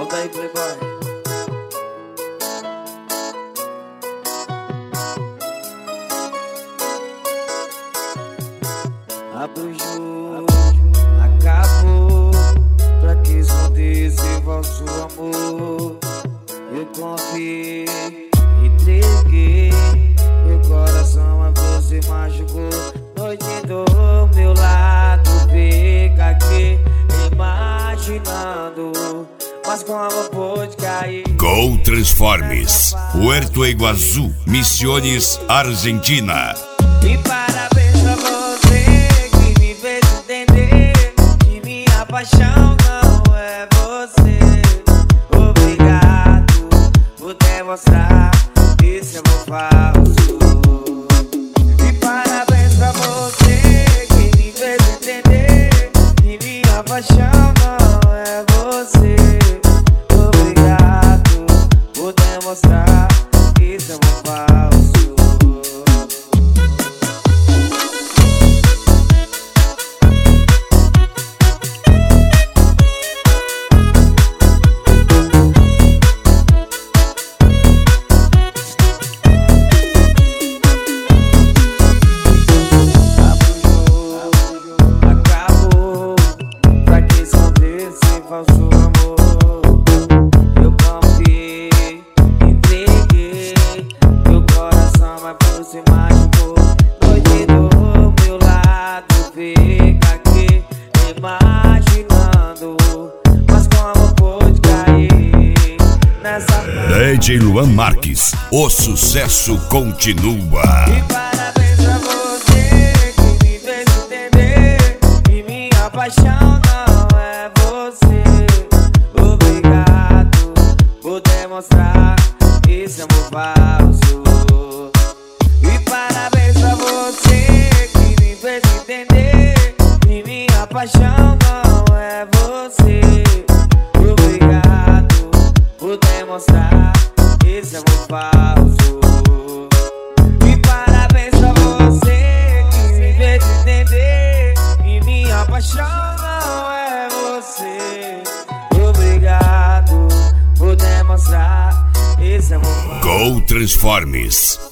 Solta aí, Playboy. Abre o jogo, acabou. Pra que esconder esse falso amor? Eu confiei, entreguei meu coração, a você machucou. Noite do meu lado, fica aqui imaginando, mas como pôde cair? Go Transformes, Puerto Iguazú, Misiones, Argentina. E parabéns pra você que me fez entender que minha paixão não é você. Obrigado por demonstrar que esse amor falso. E parabéns pra você que me fez entender que minha paixão não é você. Obrigado por demonstrar que esse amor falso. Falso amor, eu confiei, entreguei meu coração, mas você machucou. Noite do meu lado, fica aqui imaginando, mas como pôde cair nessa DJ Luan Marques, o sucesso continua. E parabéns pra você que me fez entender que minha paixão não é você. Obrigado por demonstrar esse amor falso. E parabéns pra você que me fez entender que minha paixão não é você. Obrigado por demonstrar esse amor falso. E parabéns pra você que me fez entender que minha paixão não é você. Obrigado por demonstrar esse amor falso. Go Transformes.